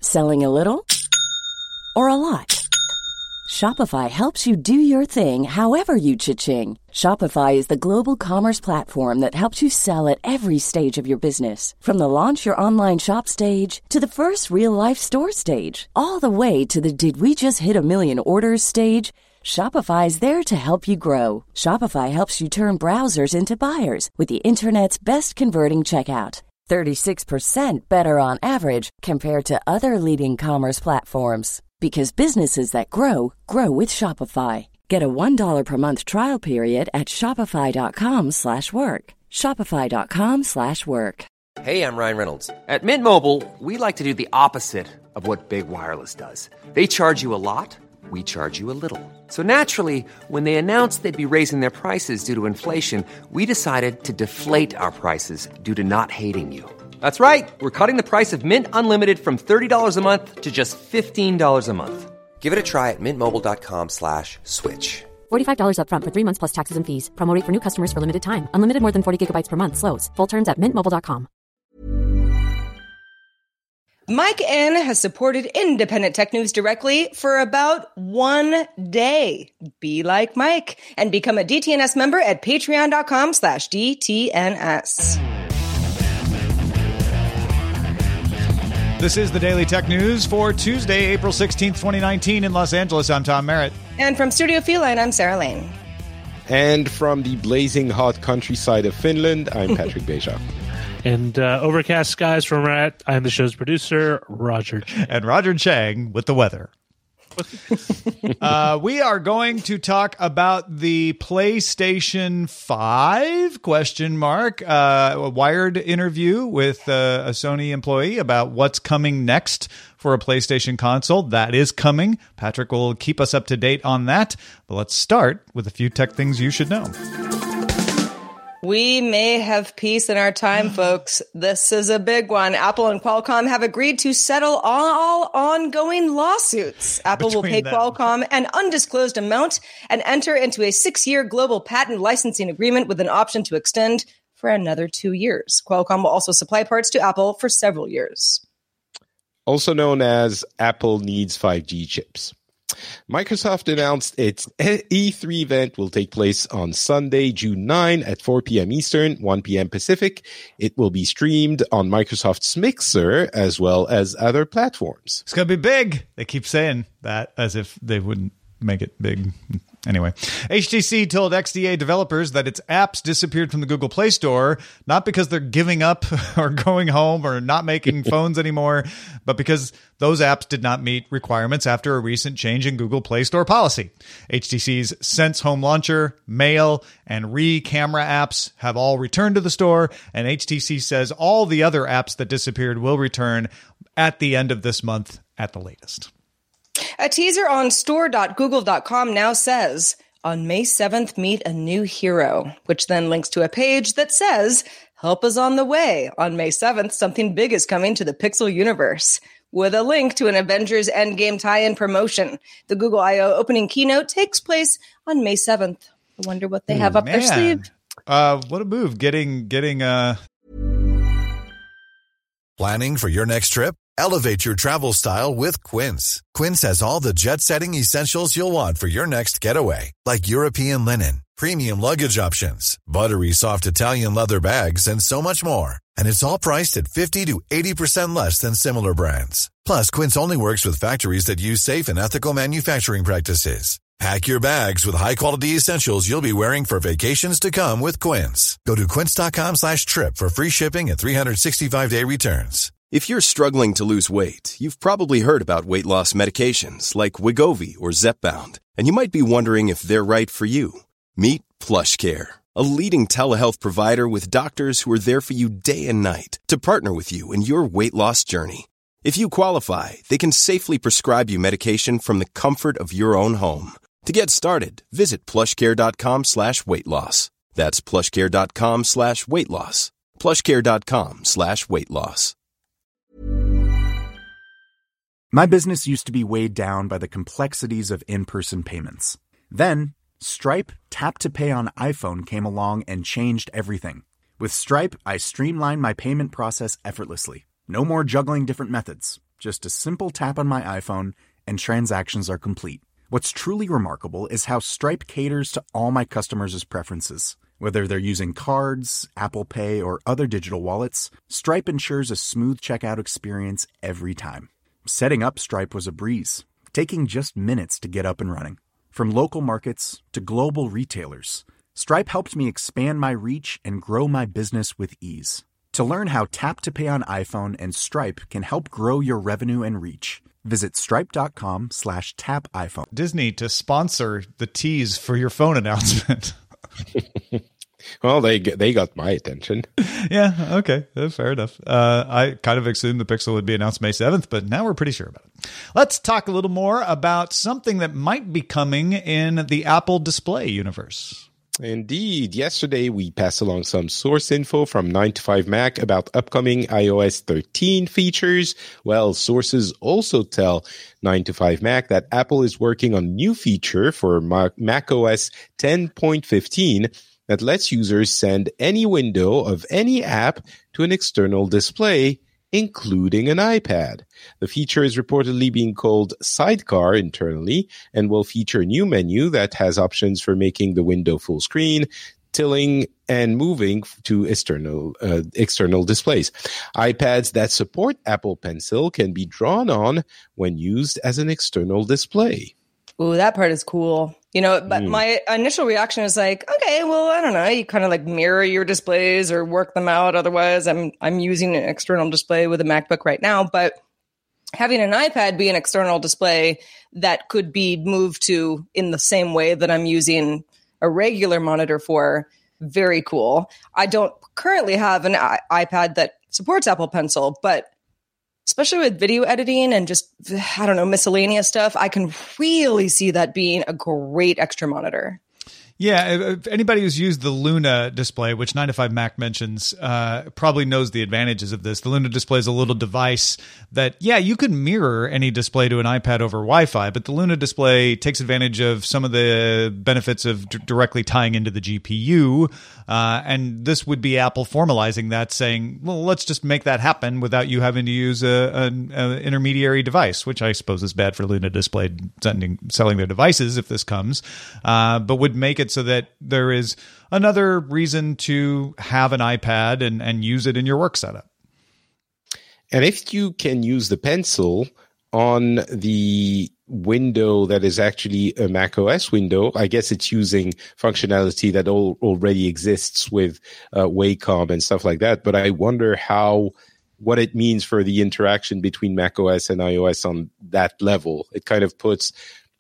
Selling a little or a lot? Shopify helps you do your thing however you cha-ching. Shopify is the global commerce platform that helps you sell at every stage of your business. From the launch your online shop stage to the first real-life store stage, all the way to the did we just hit a million orders stage. Shopify is there to help you grow. Shopify helps you turn browsers into buyers with the internet's best converting checkout. 36% better on average compared to other leading commerce platforms. Because businesses that grow, grow with Shopify. Get a $1 per month trial period at shopify.com/work. Shopify.com/work. Hey, I'm Ryan Reynolds. At Mint Mobile, we like to do the opposite of what Big Wireless does. They charge you a lot, we charge you a little. So naturally, when they announced they'd be raising their prices due to inflation, we decided to deflate our prices due to not hating you. That's right. We're cutting the price of Mint Unlimited from $30 a month to just $15 a month. Give it a try at mintmobile.com/switch. $45 up front for 3 months plus taxes and fees. Promo rate for new customers for limited time. Unlimited more than 40 gigabytes per month. Slows full terms at mintmobile.com. Mike N has supported independent tech news directly for about 1 day. Be like Mike and become a DTNS member at patreon.com/DTNS. This is the Daily Tech News for Tuesday, April 16th, 2019 in Los Angeles. I'm Tom Merritt. And from Studio Feline, I'm Sarah Lane. And from the blazing hot countryside of Finland, I'm Patrick Beja. And overcast skies from Rat. I'm the show's producer, Roger Chang. And Roger Chang with the weather. We are going to talk about the PlayStation 5 ? A Wired interview with a Sony employee about what's coming next for a PlayStation console. That is coming. Patrick will keep us up to date on that. But let's start with a few tech things you should know. We may have peace in our time, folks. This is a big one. Apple and Qualcomm have agreed to settle all ongoing lawsuits. Apple will pay Qualcomm an undisclosed amount and enter into a 6-year global patent licensing agreement with an option to extend for another 2 years. Qualcomm will also supply parts to Apple for several years. Also known as Apple needs 5G chips. Microsoft announced its E3 event will take place on Sunday, June 9 at 4 p.m. Eastern, 1 p.m. Pacific. It will be streamed on Microsoft's Mixer as well as other platforms. It's going to be big. They keep saying that as if they wouldn't make it big. Anyway, HTC told XDA developers that its apps disappeared from the Google Play Store, not because they're giving up or going home or not making phones anymore, but because those apps did not meet requirements after a recent change in Google Play Store policy. HTC's Sense Home Launcher, Mail, and Camera apps have all returned to the store, and HTC says all the other apps that disappeared will return at the end of this month at the latest. A teaser on store.google.com now says, on May 7th, meet a new hero, which then links to a page that says, help is on the way. On May 7th, something big is coming to the Pixel universe, with a link to an Avengers Endgame tie-in promotion. The Google I.O. opening keynote takes place on May 7th. I wonder what they have up their sleeve. What a move. Getting Planning for your next trip? Elevate your travel style with Quince. Quince has all the jet-setting essentials you'll want for your next getaway, like European linen, premium luggage options, buttery soft Italian leather bags, and so much more. And it's all priced at 50 to 80% less than similar brands. Plus, Quince only works with factories that use safe and ethical manufacturing practices. Pack your bags with high-quality essentials you'll be wearing for vacations to come with Quince. Go to quince.com/trip for free shipping and 365-day returns. If you're struggling to lose weight, you've probably heard about weight loss medications like Wegovy or Zepbound, and you might be wondering if they're right for you. Meet PlushCare, a leading telehealth provider with doctors who are there for you day and night to partner with you in your weight loss journey. If you qualify, they can safely prescribe you medication from the comfort of your own home. To get started, visit plushcare.com/weightloss. That's plushcare.com/weightloss. plushcare.com/weightloss. My business used to be weighed down by the complexities of in-person payments. Then, Stripe Tap to Pay on iPhone came along and changed everything. With Stripe, I streamlined my payment process effortlessly. No more juggling different methods. Just a simple tap on my iPhone and transactions are complete. What's truly remarkable is how Stripe caters to all my customers' preferences. Whether they're using cards, Apple Pay, or other digital wallets, Stripe ensures a smooth checkout experience every time. Setting up Stripe was a breeze, taking just minutes to get up and running. From local markets to global retailers, Stripe helped me expand my reach and grow my business with ease. To learn how Tap to Pay on iPhone and Stripe can help grow your revenue and reach, visit stripe.com/tapiphone. Disney to sponsor the tease for your phone announcement. Well, they got my attention. Yeah, okay, fair enough. I kind of assumed the Pixel would be announced May 7th, but now we're pretty sure about it. Let's talk a little more about something that might be coming in the Apple Display universe. Indeed. Yesterday, we passed along some source info from 9to5Mac about upcoming iOS 13 features. Well, sources also tell 9to5Mac that Apple is working on a new feature for macOS 10.15 that lets users send any window of any app to an external display, including an iPad. The feature is reportedly being called Sidecar internally and will feature a new menu that has options for making the window full screen, tilting, and moving to external displays. iPads that support Apple Pencil can be drawn on when used as an external display. Ooh, that part is cool. But my initial reaction is like, okay, well, I don't know. You kind of like mirror your displays or work them out. Otherwise, I'm using an external display with a MacBook right now. But having an iPad be an external display that could be moved to in the same way that I'm using a regular monitor for, very cool. I don't currently have an iPad that supports Apple Pencil, but especially with video editing and just, I don't know, miscellaneous stuff, I can really see that being a great extra monitor. Yeah, if anybody who's used the Luna display, which 9to5Mac mentions, probably knows the advantages of this. The Luna display is a little device that, yeah, you could mirror any display to an iPad over Wi-Fi, but the Luna display takes advantage of some of the benefits of directly tying into the GPU, and this would be Apple formalizing that, saying, well, let's just make that happen without you having to use an intermediary device, which I suppose is bad for Luna display selling their devices if this comes, but would make it so that there is another reason to have an iPad and use it in your work setup. And if you can use the Pencil on the window that is actually a macOS window, I guess it's using functionality that already exists with Wacom and stuff like that. But I wonder what it means for the interaction between macOS and iOS on that level. It kind of puts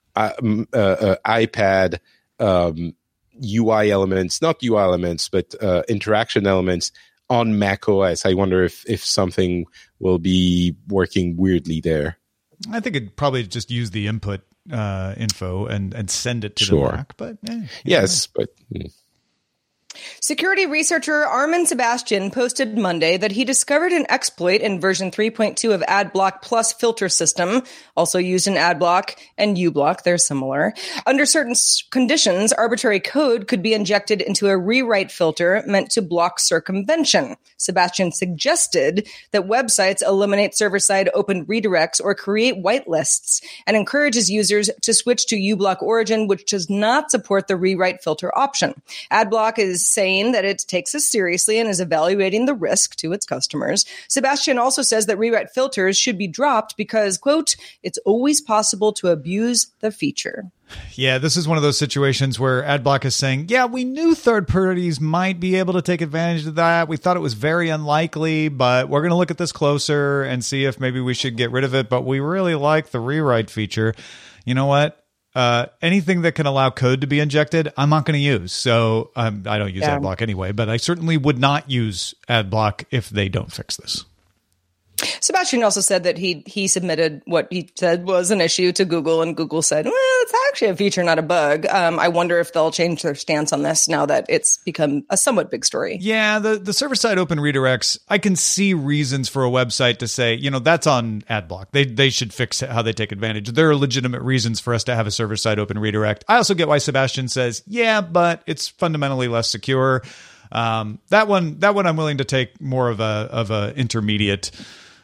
iPad UI elements, not UI elements, but interaction elements on macOS. I wonder if something will be working weirdly there. I think it'd probably just use the input info and send it to the Mac. But yes, but. Security researcher Armin Sebastian posted Monday that he discovered an exploit in version 3.2 of AdBlock Plus filter system, also used in AdBlock and uBlock. They're similar. Under certain conditions, arbitrary code could be injected into a rewrite filter meant to block circumvention. Sebastian suggested that websites eliminate server-side open redirects or create whitelists and encourages users to switch to uBlock Origin, which does not support the rewrite filter option. AdBlock is saying that it takes this seriously and is evaluating the risk to its customers. Sebastian also says that rewrite filters should be dropped because, quote, it's always possible to abuse the feature. Yeah, this is one of those situations where AdBlock is saying, yeah, we knew third parties might be able to take advantage of that. We thought it was very unlikely, but we're going to look at this closer and see if maybe we should get rid of it. But we really like the rewrite feature. You know what? Anything that can allow code to be injected, I'm not going to use. So I don't use AdBlock anyway, but I certainly would not use AdBlock if they don't fix this. Sebastian also said that he submitted what he said was an issue to Google, and Google said, well, it's actually a feature, not a bug. I wonder if they'll change their stance on this now that it's become a somewhat big story. Yeah, the server-side open redirects, I can see reasons for a website to say, that's on AdBlock. They should fix how they take advantage. There are legitimate reasons for us to have a server-side open redirect. I also get why Sebastian says, yeah, but it's fundamentally less secure. That one I'm willing to take more of a intermediate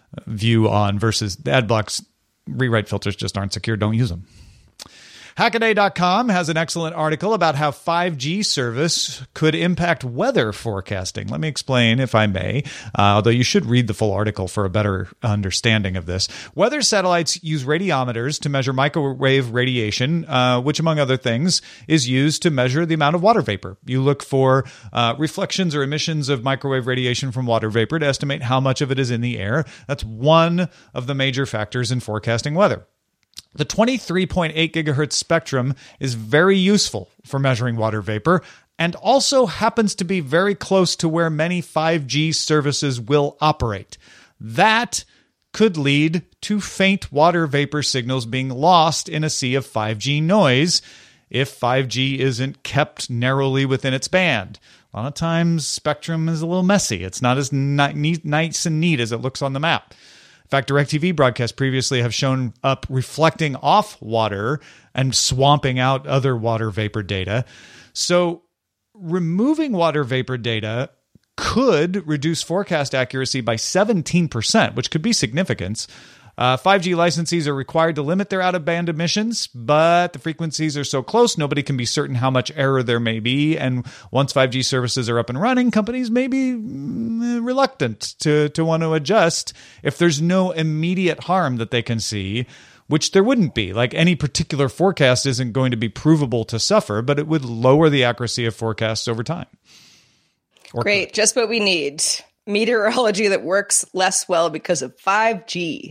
view on versus the ad blocks. Rewrite filters just aren't secure. Don't use them. Hackaday.com has an excellent article about how 5G service could impact weather forecasting. Let me explain, if I may, although you should read the full article for a better understanding of this. Weather satellites use radiometers to measure microwave radiation, which, among other things, is used to measure the amount of water vapor. You look for reflections or emissions of microwave radiation from water vapor to estimate how much of it is in the air. That's one of the major factors in forecasting weather. The 23.8 gigahertz spectrum is very useful for measuring water vapor and also happens to be very close to where many 5G services will operate. That could lead to faint water vapor signals being lost in a sea of 5G noise if 5G isn't kept narrowly within its band. A lot of times, spectrum is a little messy. It's not as nice and neat as it looks on the map. In fact, DirecTV broadcasts previously have shown up reflecting off water and swamping out other water vapor data. So removing water vapor data could reduce forecast accuracy by 17%, which could be significant. 5G licensees are required to limit their out-of-band emissions, but the frequencies are so close, nobody can be certain how much error there may be. And once 5G services are up and running, companies may be reluctant to want to adjust if there's no immediate harm that they can see, which there wouldn't be. Like, any particular forecast isn't going to be provable to suffer, but it would lower the accuracy of forecasts over time. Great. Just what we need. Meteorology that works less well because of 5G.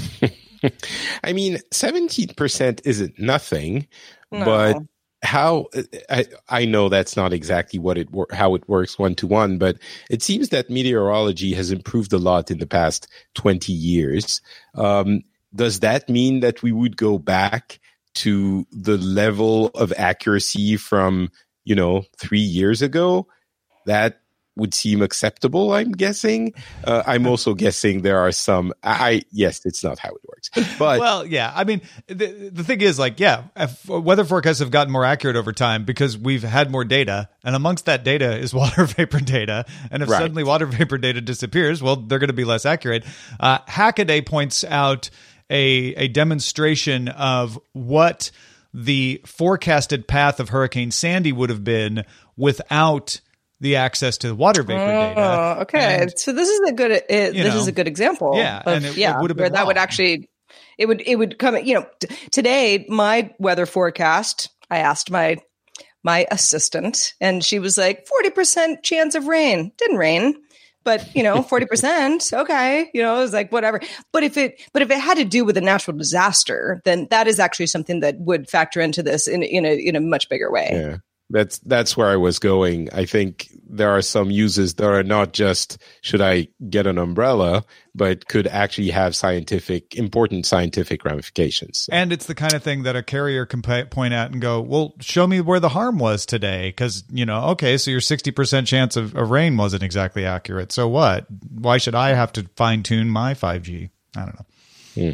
I mean, 17% isn't nothing, No. but how I know that's not exactly how it works 1-to-1, but it seems that meteorology has improved a lot in the past 20 years. Does that mean that we would go back to the level of accuracy from, 3 years ago? That would seem acceptable, I'm guessing. I'm also guessing there are some. Yes, it's not how it works. But well, yeah. I mean, the thing is, weather forecasts have gotten more accurate over time because we've had more data, and amongst that data is water vapor data. And if suddenly water vapor data disappears, well, they're going to be less accurate. Hackaday points out a demonstration of what the forecasted path of Hurricane Sandy would have been without the access to water vapor data. Oh, okay. And, so this is a good. This is a good example. Yeah, of, it would have been where that wrong. would actually, it would come. Today my weather forecast. I asked my assistant, and she was like 40% chance of rain. Didn't rain, but 40%. Okay, it was like whatever. But if it had to do with a natural disaster, then that is actually something that would factor into this in a much bigger way. Yeah. That's where I was going. I think there are some uses that are not just should I get an umbrella, but could actually have important scientific ramifications. And it's the kind of thing that a carrier can point at and go, well, show me where the harm was today. Because, okay, so your 60% chance of rain wasn't exactly accurate. So what? Why should I have to fine tune my 5G? I don't know.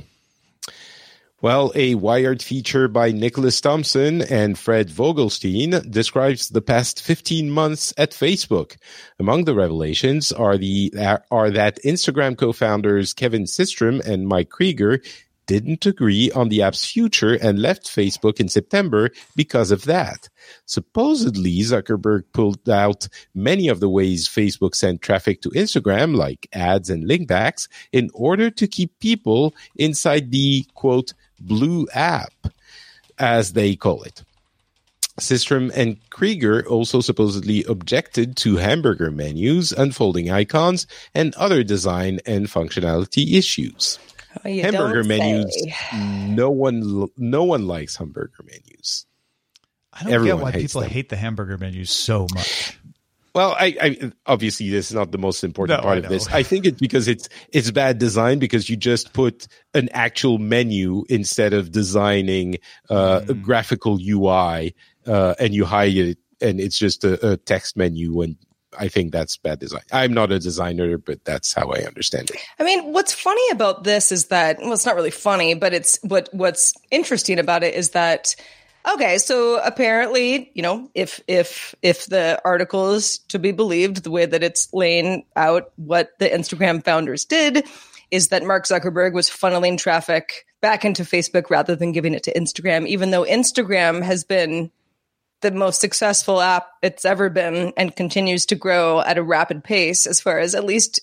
Well, a Wired feature by Nicholas Thompson and Fred Vogelstein describes the past 15 months at Facebook. Among the revelations are that Instagram co-founders Kevin Systrom and Mike Krieger didn't agree on the app's future and left Facebook in September because of that. Supposedly, Zuckerberg pulled out many of the ways Facebook sent traffic to Instagram, like ads and linkbacks, in order to keep people inside the, quote, blue app, as they call it. Systrom and Krieger also supposedly objected to hamburger menus, unfolding icons, and other design and functionality issues. Hamburger menus, no one likes hamburger menus. I don't get why people hate the hamburger menus so much. Well, I obviously this is not the most important part of this. I think it's because it's bad design, because you just put an actual menu instead of designing a graphical UI, and you hide it, and it's just a text menu. And I think that's bad design. I'm not a designer, but that's how I understand it. I mean, what's funny about this is that, well, it's not really funny, but it's what's interesting about it is that, okay, so apparently, if the article is to be believed, the way that it's laying out what the Instagram founders did, is that Mark Zuckerberg was funneling traffic back into Facebook rather than giving it to Instagram, even though Instagram has been the most successful app it's ever been and continues to grow at a rapid pace as far as at least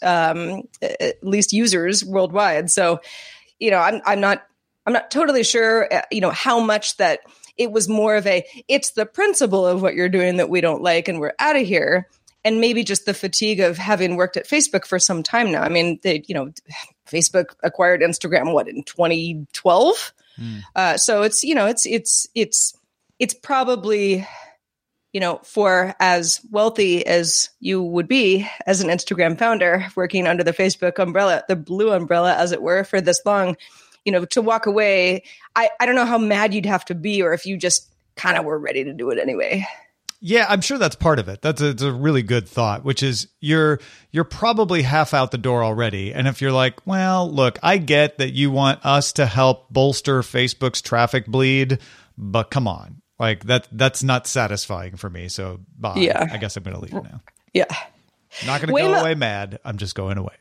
users worldwide. So, I'm not totally sure, how much that it was more of it's the principle of what you're doing that we don't like and we're out of here. And maybe just the fatigue of having worked at Facebook for some time now. I mean, Facebook acquired Instagram, in 2012? So it's probably, for as wealthy as you would be as an Instagram founder working under the Facebook umbrella, the blue umbrella, as it were, for this long, to walk away. I don't know how mad you'd have to be, or if you just kind of were ready to do it anyway. Yeah, I'm sure that's part of it. That's a really good thought, which is you're probably half out the door already. And if you're like, well, look, I get that you want us to help bolster Facebook's traffic bleed, but come on, like that's not satisfying for me. So bye. Yeah. I guess I'm going to leave now. Yeah. Not going to go away mad. I'm just going away.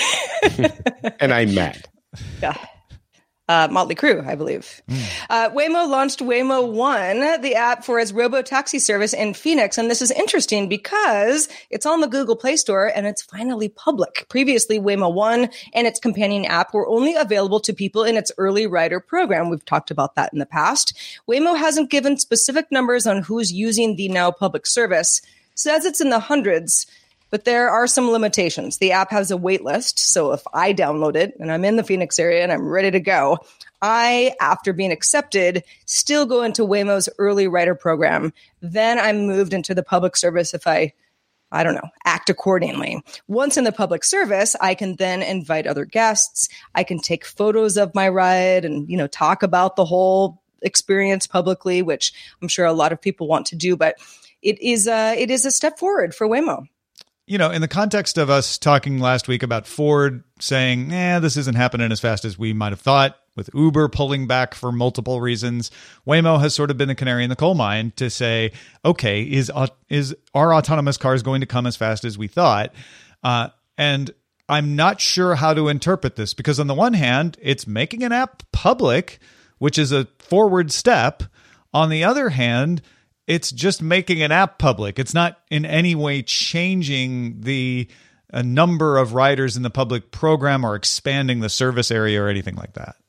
And I'm mad. Yeah. Motley Crue, I believe. Waymo launched Waymo One, the app for its robo-taxi service in Phoenix. And this is interesting because it's on the Google Play Store and it's finally public. Previously, Waymo One and its companion app were only available to people in its early rider program. We've talked about that in the past. Waymo hasn't given specific numbers on who's using the now public service. Says it's in the hundreds. But there are some limitations. The app has a wait list. So if I download it and I'm in the Phoenix area and I'm ready to go, I, after being accepted, still go into Waymo's early rider program. Then I'm moved into the public service if I don't know, act accordingly. Once in the public service, I can then invite other guests. I can take photos of my ride and, talk about the whole experience publicly, which I'm sure a lot of people want to do. But it is a step forward for Waymo. In the context of us talking last week about Ford saying, this isn't happening as fast as we might have thought, with Uber pulling back for multiple reasons, Waymo has sort of been the canary in the coal mine to say, okay, is our autonomous cars going to come as fast as we thought? And I'm not sure how to interpret this, because on the one hand, it's making an app public, which is a forward step. On the other hand, it's just making an app public. It's not in any way changing the number of riders in the public program or expanding the service area or anything like that.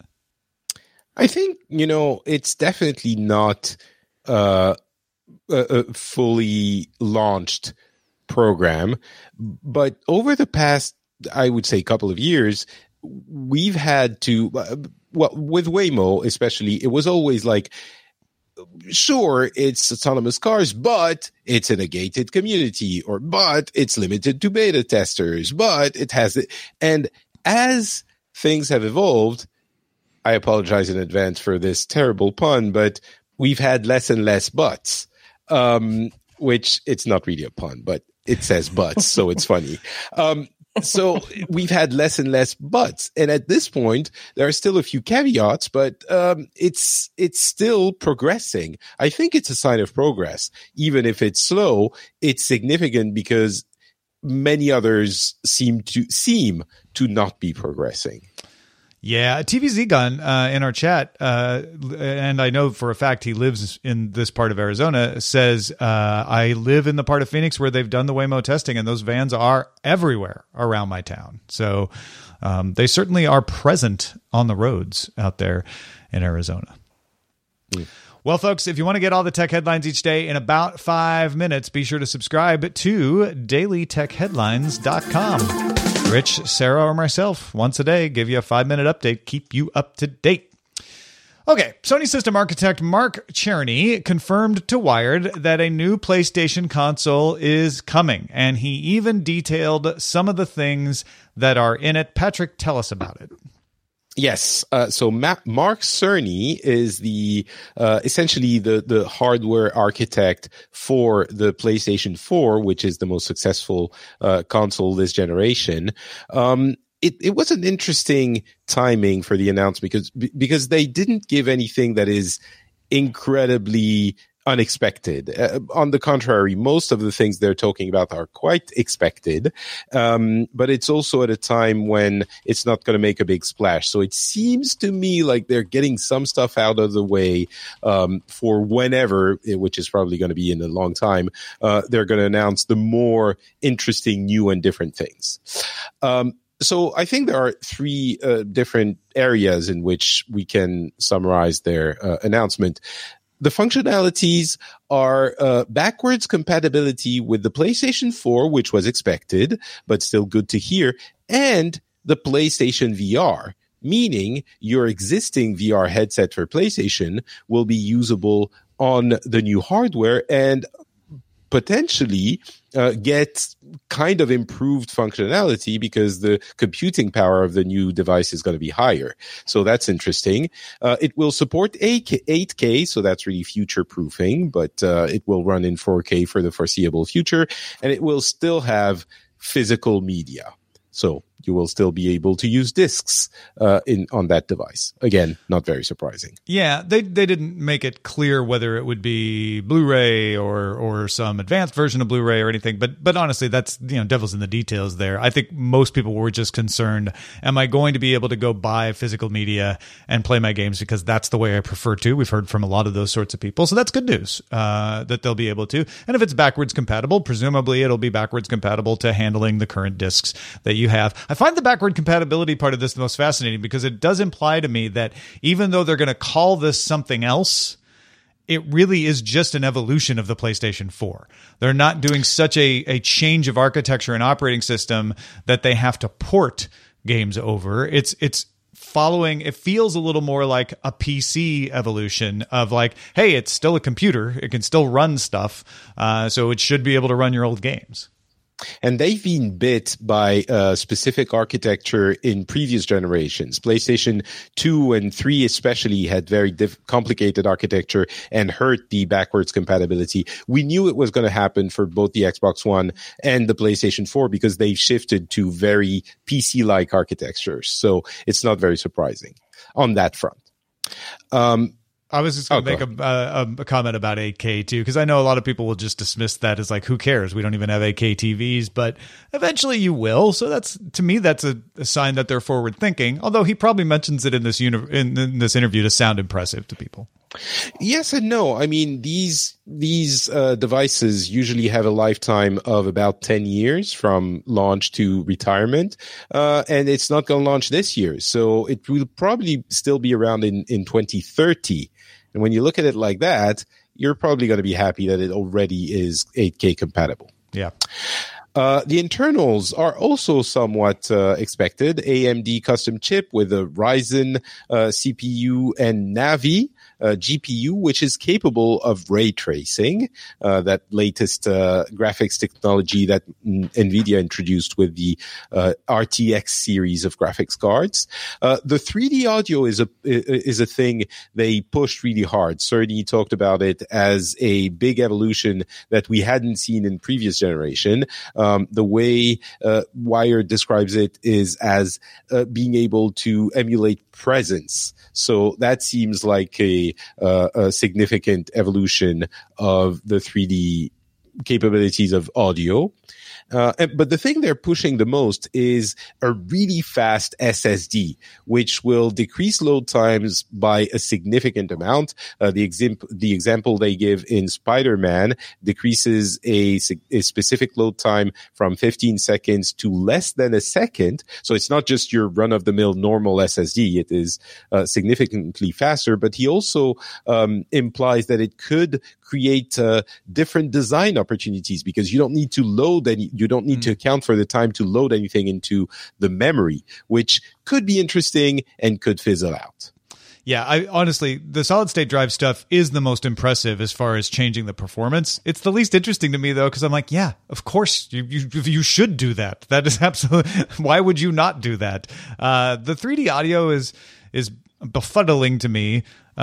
I think, it's definitely not a fully launched program. But over the past, I would say, couple of years, we've had to, with Waymo especially, it was always like, sure, it's autonomous cars, but it's in a gated community, but it's limited to beta testers, but it has it. And as things have evolved, I apologize in advance for this terrible pun, but we've had less and less buts, which it's not really a pun, but it says buts, so it's funny. So we've had less and less buts. And at this point, there are still a few caveats, but it's still progressing. I think it's a sign of progress. Even if it's slow, it's significant because many others seem to not be progressing. Yeah, TVZ Gun in our chat, and I know for a fact he lives in this part of Arizona, says, I live in the part of Phoenix where they've done the Waymo testing, and those vans are everywhere around my town. So they certainly are present on the roads out there in Arizona. Well, folks, if you want to get all the tech headlines each day in about 5 minutes, be sure to subscribe to dailytechheadlines.com. Rich, Sarah, or myself, once a day, give you a 5-minute update, keep you up to date. Okay, Sony system architect Mark Cerny confirmed to Wired that a new PlayStation console is coming, and he even detailed some of the things that are in it. Patrick, tell us about it. Yes. So Mark Cerny is the essentially the hardware architect for the PlayStation 4, which is the most successful console this generation. It was an interesting timing for the announcement because they didn't give anything that is incredibly unexpected. On the contrary, most of the things they're talking about are quite expected, but it's also at a time when it's not going to make a big splash. So it seems to me like they're getting some stuff out of the way for whenever, which is probably going to be in a long time, they're going to announce the more interesting, new and different things. So I think there are three different areas in which we can summarize their announcement. The functionalities are backwards compatibility with the PlayStation 4, which was expected, but still good to hear, and the PlayStation VR, meaning your existing VR headset for PlayStation will be usable on the new hardware and potentially get kind of improved functionality because the computing power of the new device is going to be higher. So that's interesting. It will support 8K, so that's really future-proofing, but it will run in 4K for the foreseeable future, and it will still have physical media. So you will still be able to use discs on that device. Again, not very surprising. Yeah, they didn't make it clear whether it would be Blu-ray or some advanced version of Blu-ray or anything. But honestly, that's devil's in the details there. I think most people were just concerned: am I going to be able to go buy physical media and play my games because that's the way I prefer to? We've heard from a lot of those sorts of people, so that's good news that they'll be able to. And if it's backwards compatible, presumably it'll be backwards compatible to handling the current discs that you have. I find the backward compatibility part of this the most fascinating because it does imply to me that even though they're going to call this something else, it really is just an evolution of the PlayStation 4. They're not doing such a change of architecture and operating system that they have to port games over. It's following, it feels a little more like a PC evolution of like, hey, it's still a computer. It can still run stuff. So it should be able to run your old games. And they've been bit by specific architecture in previous generations. PlayStation 2 and 3 especially had very complicated architecture and hurt the backwards compatibility. We knew it was going to happen for both the Xbox One and the PlayStation 4 because they've shifted to very PC-like architectures. So it's not very surprising on that front. I was just going to make a comment about 8K too, because I know a lot of people will just dismiss that as like, who cares? We don't even have 8K TVs, but eventually you will. So to me, that's a sign that they're forward thinking. Although he probably mentions it in this interview to sound impressive to people. Yes and no. I mean, these devices usually have a lifetime of about 10 years from launch to retirement, and it's not going to launch this year. So it will probably still be around in 2030. And when you look at it like that, you're probably going to be happy that it already is 8K compatible. Yeah. The internals are also somewhat expected. AMD custom chip with a Ryzen CPU and Navi GPU, which is capable of ray tracing, that latest graphics technology that NVIDIA introduced with the RTX series of graphics cards. The 3D audio is a thing they pushed really hard. Cerny talked about it as a big evolution that we hadn't seen in previous generation. The way Wired describes it is as being able to emulate presence. So that seems like a significant evolution of the 3D capabilities of audio. But the thing they're pushing the most is a really fast SSD, which will decrease load times by a significant amount. The example they give in Spider-Man decreases a specific load time from 15 seconds to less than a second. So it's not just your run-of-the-mill normal SSD. It is significantly faster. But he also implies that it could create different design opportunities because you don't need to you don't need to account for the time to load anything into the memory, which could be interesting and could fizzle out. Yeah, honestly, the solid state drive stuff is the most impressive as far as changing the performance. It's the least interesting to me though, because I'm like, yeah, of course you should do that. That is absolutely. Why would you not do that? The 3D audio is befuddling to me,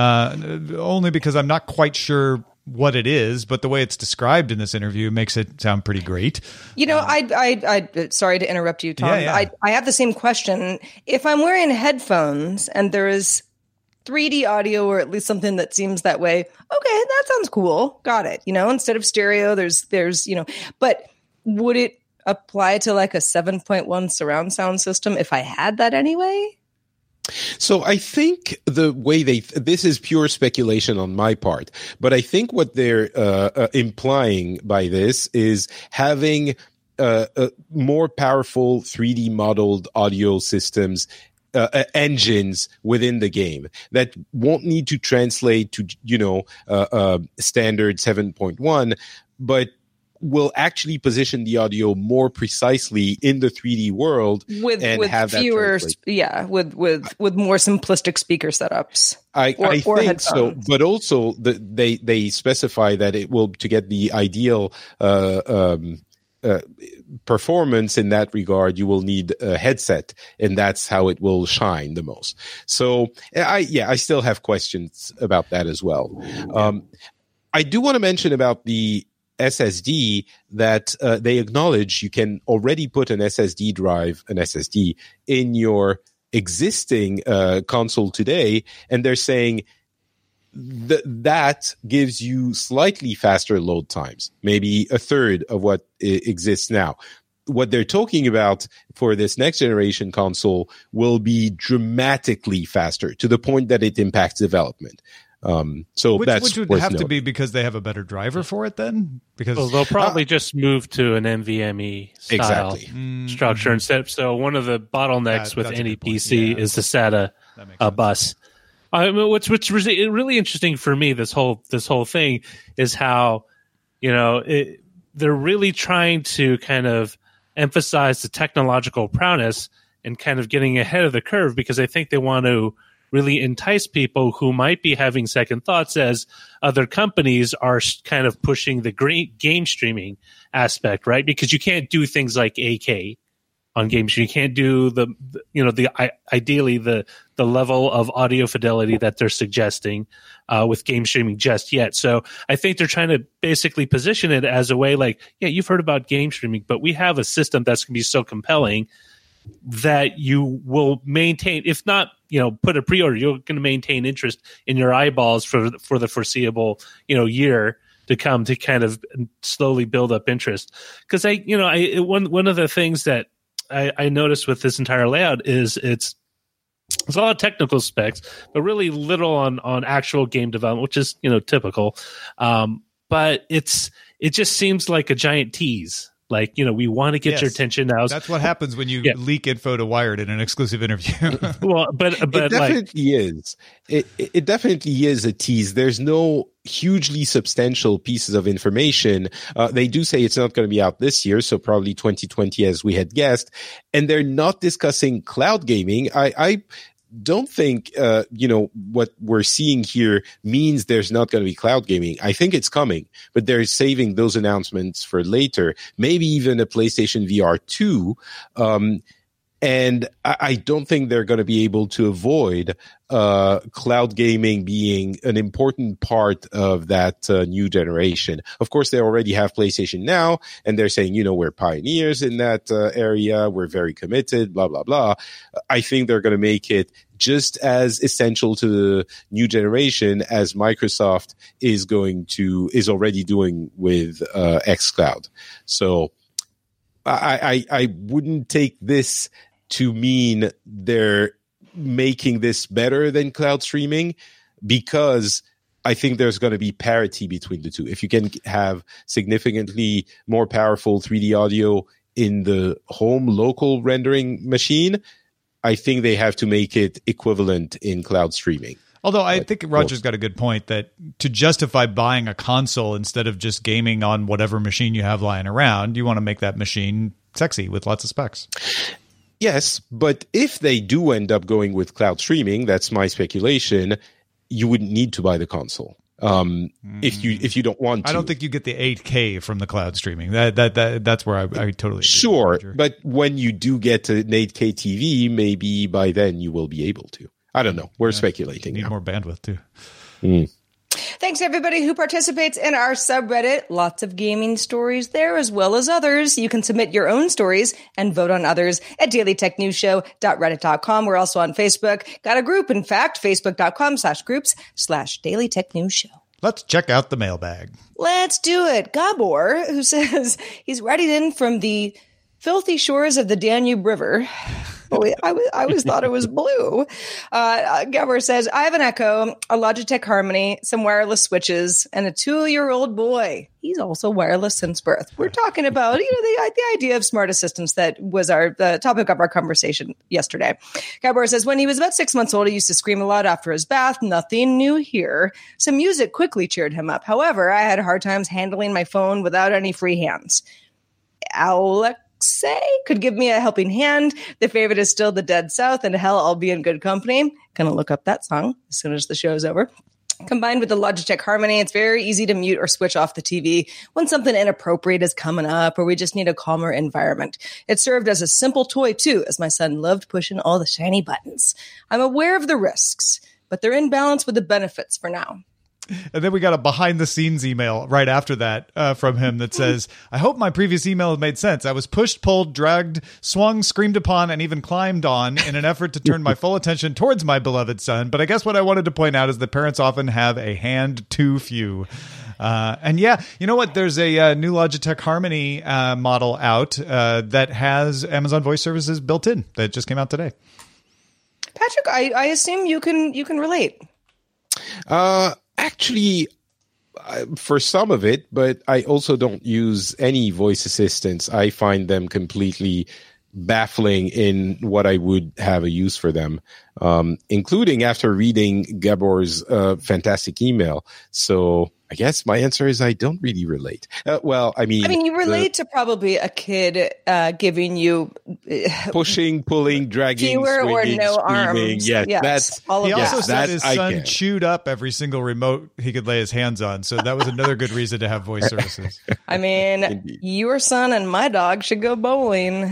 only because I'm not quite sure what it is, but the way it's described in this interview makes it sound pretty great. I sorry to interrupt you, Tom. Yeah. I have the same question. If I'm wearing headphones and there is 3D audio, or at least something that seems that way. Okay, that sounds cool. Got it. Instead of stereo, there's but would it apply to like a 7.1 surround sound system if I had that anyway? So I think the way this is pure speculation on my part, but I think what they're implying by this is having more powerful 3D modeled audio systems, engines within the game that won't need to translate to, standard 7.1, but will actually position the audio more precisely in the 3D world with have fewer, with more simplistic speaker setups. I think headphones. So, but also they specify that it will, to get the ideal performance in that regard, you will need a headset, and that's how it will shine the most. So I still have questions about that as well. I do want to mention about the SSD that they acknowledge you can already put an SSD in your existing console today, and they're saying that gives you slightly faster load times, maybe a third of what exists now. What they're talking about for this next generation console will be dramatically faster, to the point that it impacts development. Which would have to be because they have a better driver for it then? Because they'll probably just move to an NVMe style structure instead. So one of the bottlenecks with any PC is the SATA bus. What's really interesting for me, this whole thing, is how they're really trying to kind of emphasize the technological prowess and kind of getting ahead of the curve, because I think they want to really entice people who might be having second thoughts as other companies are kind of pushing the game streaming aspect, right? Because you can't do things like 8K on game streaming. You can't do ideally the level of audio fidelity that they're suggesting with game streaming just yet. So I think they're trying to basically position it as a way like, yeah, you've heard about game streaming, but we have a system that's going to be so compelling that you will maintain, if not, put a pre-order, you're going to maintain interest in your eyeballs for the foreseeable, year to come, to kind of slowly build up interest. Because one of the things that I noticed with this entire layout is it's a lot of technical specs, but really little on actual game development, which is typical. But it just seems like a giant tease. Like, we want to get your attention now. That's what happens when you leak info to Wired in an exclusive interview. Well, but it definitely is. It definitely is a tease. There's no hugely substantial pieces of information. They do say it's not going to be out this year, so probably 2020, as we had guessed. And they're not discussing cloud gaming. I don't think what we're seeing here means there's not going to be cloud gaming. I think it's coming, but they're saving those announcements for later, maybe even a PlayStation VR 2. And I don't think they're going to be able to avoid cloud gaming being an important part of that new generation. Of course, they already have PlayStation Now, and they're saying, we're pioneers in that area. We're very committed, blah, blah, blah. I think they're going to make it just as essential to the new generation as Microsoft is already doing with xCloud. So I wouldn't take this to mean they're making this better than cloud streaming, because I think there's going to be parity between the two. If you can have significantly more powerful 3D audio in the home local rendering machine, I think they have to make it equivalent in cloud streaming. Although I think Roger's got a good point that to justify buying a console instead of just gaming on whatever machine you have lying around, you want to make that machine sexy with lots of specs. Yes, but if they do end up going with cloud streaming, that's my speculation, you wouldn't need to buy the console. If you don't want to. I don't think you get the 8K from the cloud streaming. That's where I totally agree. Sure, but when you do get an 8K TV, maybe by then you will be able to. I don't know. We're speculating. You need more bandwidth too. They Thanks to everybody who participates in our subreddit. Lots of gaming stories there as well as others. You can submit your own stories and vote on others at dailytechnewsshow.reddit.com. We're also on Facebook. Got a group, in fact, facebook.com/groups/dailytechnewsshow. Let's check out the mailbag. Let's do it. Gabor, who says he's writing in from the filthy shores of the Danube River. I always thought it was blue. Gabor says, I have an Echo, a Logitech Harmony, some wireless switches, and a 2-year-old boy. He's also wireless since birth. We're talking about, the idea of smart assistants that was the topic of our conversation yesterday. Gabor says, when he was about 6 months old, he used to scream a lot after his bath. Nothing new here. Some music quickly cheered him up. However, I had hard times handling my phone without any free hands. Alexei could give me a helping hand. The favorite is still The Dead South, and hell, I'll be in good company. Gonna look up that song as soon as the show's over. Combined with the Logitech Harmony, it's very easy to mute or switch off the TV when something inappropriate is coming up or we just need a calmer environment. It served as a simple toy, too, as my son loved pushing all the shiny buttons. I'm aware of the risks, but they're in balance with the benefits for now. And then we got a behind-the-scenes email right after that from him that says, I hope my previous email made sense. I was pushed, pulled, dragged, swung, screamed upon, and even climbed on in an effort to turn my full attention towards my beloved son. But I guess what I wanted to point out is that parents often have a hand too few. And yeah, you know what? There's a new Logitech Harmony model out that has Amazon Voice Services built in that just came out today. Patrick, I assume you can relate. Actually, for some of it, but I also don't use any voice assistants. I find them completely baffling in what I would have a use for them, including after reading Gabor's fantastic email. So I guess my answer is I don't really relate. You relate to probably a kid giving you pushing, pulling, dragging, fewer swinging, or no screaming. arms. Yes, that's all of he that. also said his son chewed up every single remote he could lay his hands on. So that was another good reason to have voice services. I mean, Indeed. Your son and my dog should go bowling.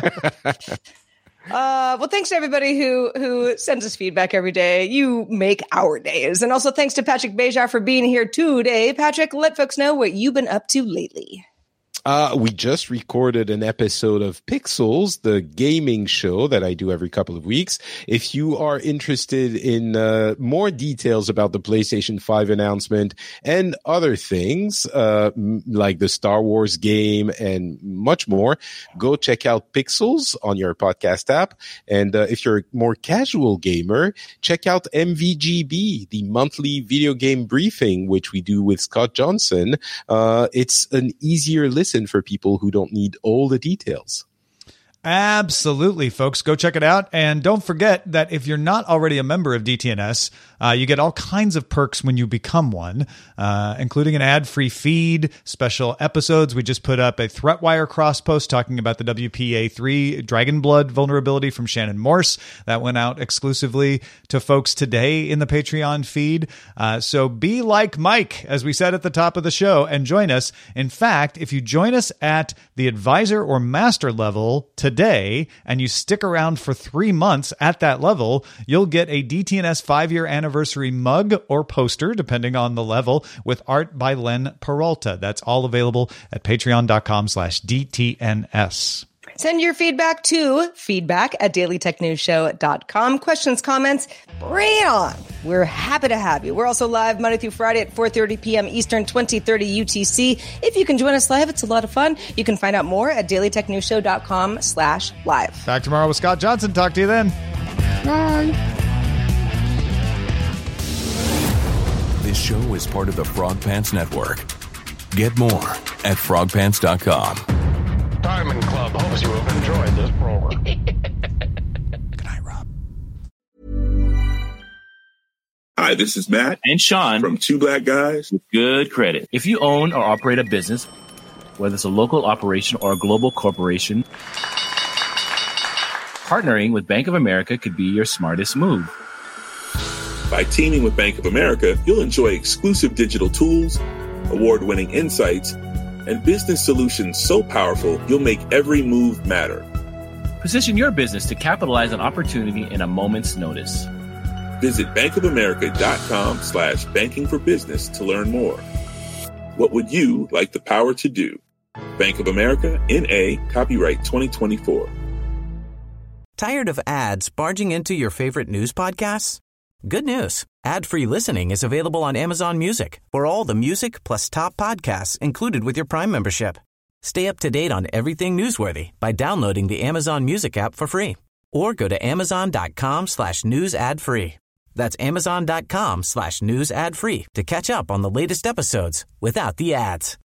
Well, thanks to everybody who sends us feedback every day. You make our days. And also thanks to Patrick Bejar for being here today. Patrick, let folks know what you've been up to lately. We just recorded an episode of Pixels, the gaming show that I do every couple of weeks. If you are interested in more details about the PlayStation 5 announcement and other things, like the Star Wars game and much more, go check out Pixels on your podcast app. And if you're a more casual gamer, check out MVGB, the monthly video game briefing, which we do with Scott Johnson. It's an easier listen for people who don't need all the details. Absolutely, folks. Go check it out. And don't forget that if you're not already a member of DTNS, you get all kinds of perks when you become one, including an ad-free feed, special episodes. We just put up a ThreatWire cross post talking about the WPA3 Dragon Blood vulnerability from Shannon Morse. That went out exclusively to folks today in the Patreon feed. So be like Mike, as we said at the top of the show, and join us. In fact, if you join us at the advisor or master level today, and you stick around for 3 months at that level, you'll get a DTNS 5-year anniversary mug or poster, depending on the level, with art by Len Peralta. That's all available at patreon.com/DTNS. Send your feedback to feedback@dailytechnewsshow.com. Questions, comments, bring it on. We're happy to have you. We're also live Monday through Friday at 4:30 p.m. Eastern, 20:30 UTC. If you can join us live, it's a lot of fun. You can find out more at dailytechnewsshow.com/live. Back tomorrow with Scott Johnson. Talk to you then. Bye. This show is part of the Frog Pants Network. Get more at frogpants.com. Diamond Club hopes you have enjoyed this program. Good night, Rob. Hi, this is Matt and Sean from Two Black Guys with Good Credit. If you own or operate a business, whether it's a local operation or a global corporation, partnering with Bank of America could be your smartest move. By teaming with Bank of America, you'll enjoy exclusive digital tools, award-winning insights, and business solutions so powerful you'll make every move matter. Position your business to capitalize on opportunity in a moment's notice. Visit bankofamerica.com/banking for business to learn more. What would you like the power to do? Bank of America, N.A., copyright 2024. Tired of ads barging into your favorite news podcasts? Good news. Ad-free listening is available on Amazon Music for all the music plus top podcasts included with your Prime membership. Stay up to date on everything newsworthy by downloading the Amazon Music app for free or go to amazon.com/news ad free. That's amazon.com/news ad free to catch up on the latest episodes without the ads.